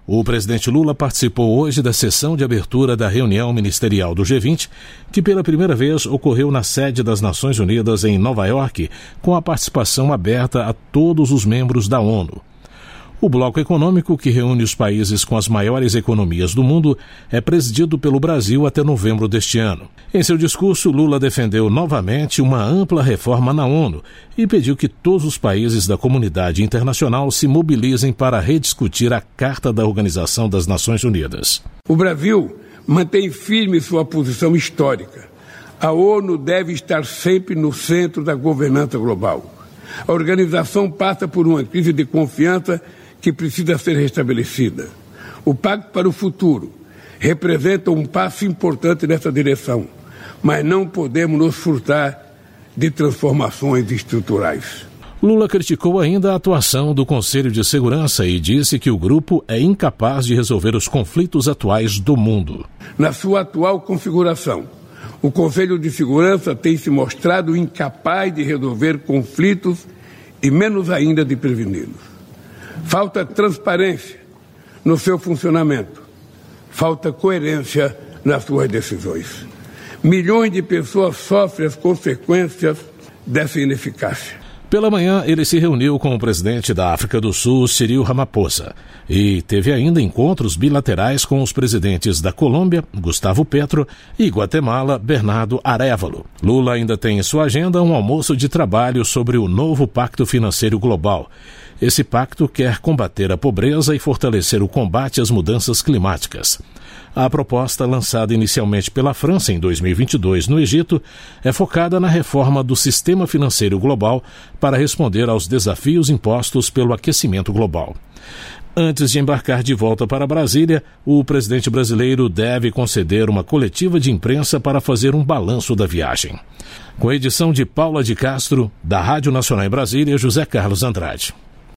O presidente Lula participou hoje da sessão de abertura da reunião ministerial do G20, que pela primeira vez ocorreu na sede das Nações Unidas em Nova York, com a participação aberta a todos os membros da ONU. O bloco econômico, que reúne os países com as maiores economias do mundo, é presidido pelo Brasil até novembro deste ano. Em seu discurso, Lula defendeu novamente uma ampla reforma na ONU e pediu que todos os países da comunidade internacional se mobilizem para rediscutir a Carta da Organização das Nações Unidas. O Brasil mantém firme sua posição histórica. A ONU deve estar sempre no centro da governança global. A organização passa por uma crise de confiança que precisa ser restabelecida. O Pacto para o Futuro representa um passo importante nessa direção, mas não podemos nos furtar de transformações estruturais. Lula criticou ainda a atuação do Conselho de Segurança e disse que o grupo é incapaz de resolver os conflitos atuais do mundo. Na sua atual configuração, o Conselho de Segurança tem se mostrado incapaz de resolver conflitos e menos ainda de preveni-los. Falta transparência no seu funcionamento, falta coerência nas suas decisões. Milhões de pessoas sofrem as consequências dessa ineficácia. Pela manhã, ele se reuniu com o presidente da África do Sul, Cyril Ramaphosa, e teve ainda encontros bilaterais com os presidentes da Colômbia, Gustavo Petro, e Guatemala, Bernardo Arévalo. Lula ainda tem em sua agenda um almoço de trabalho sobre o novo Pacto Financeiro Global. Esse pacto quer combater a pobreza e fortalecer o combate às mudanças climáticas. A proposta, lançada inicialmente pela França em 2022 no Egito, é focada na reforma do sistema financeiro global para responder aos desafios impostos pelo aquecimento global. Antes de embarcar de volta para Brasília, o presidente brasileiro deve conceder uma coletiva de imprensa para fazer um balanço da viagem. Com a edição de Paula de Castro, da Rádio Nacional em Brasília, José Carlos Andrade.